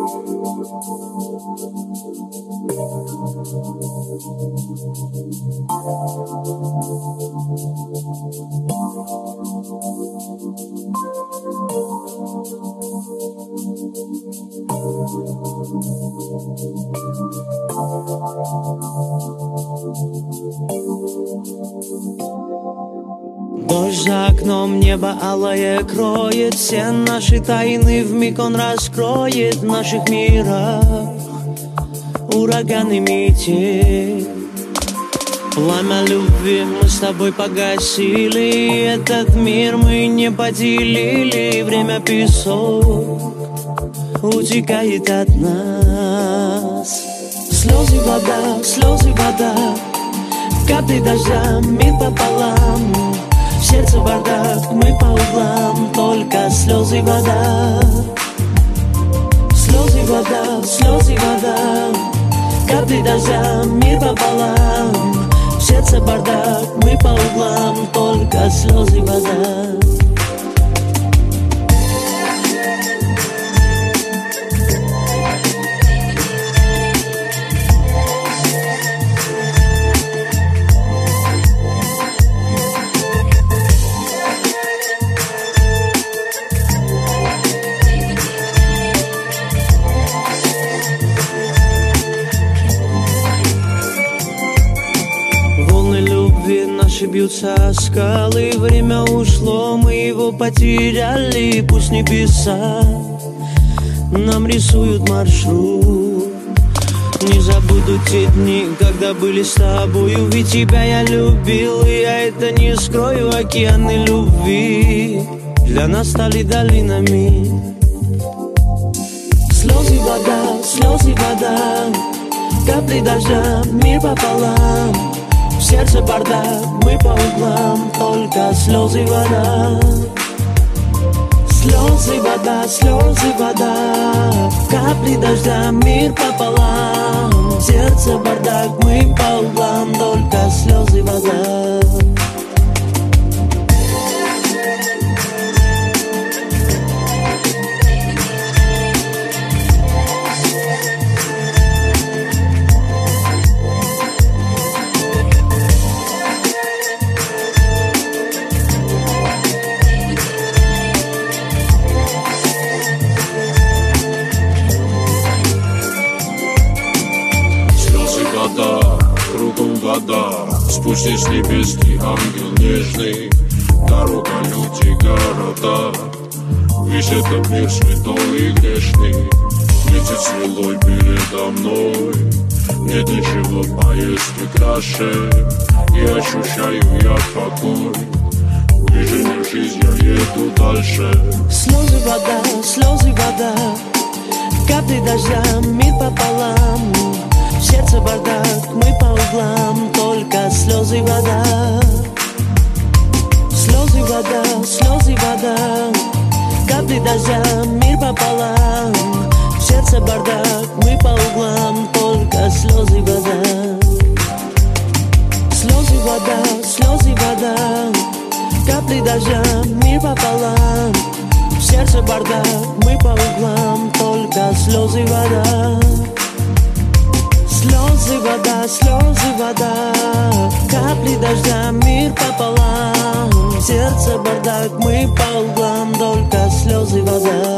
Дождь за окном, небо алое кроет все наши тайны, вмиг он раскроет в наших мирах ураган и метель. Пламя любви мы с тобой погасили, этот мир мы не поделили, время песок утекает от нас. Слезы вода, капли дождя, мир пополам. В сердце бардак, мы по углам, только слезы вода. Слезы вода, капли дождя, мир пополам. В сердце бардак, мы по углам, только слезы вода. Наши бьются о скалы, время ушло, мы его потеряли. Пусть небеса нам рисуют маршрут. Не забуду те дни, когда были с тобою, ведь тебя я любил, и я это не скрою. Океаны любви для нас стали долинами. Слезы вода, капли дождя, мир пополам. В сердце бардак, мы по углам, только слезы вода. Слезы вода, капли дождя, мир пополам. В сердце бардак, мы по углам, только слезы вода. Кругом вода, спустись с небес, ты ангел нежный. Дорога, люди, города, весь этот мир святой и грешный летит смелой передо мной. Нет ничего в поездке краше, и ощущаю я покой. Движением жизни я еду дальше. Слезы вода, капли дождя, мир пополам. В сердце бардак, мы по углам, только слезы вода. Слезы вода, капли дождя, мир пополам. В сердце бардак, мы по углам, только слезы вода. Слезы вода, капли дождя, мир пополам. В сердце бардак, мы по углам, только слезы вода. Слезы вода, капли дождя, мир пополам. В сердце бардак, мы по углам, только слезы вода.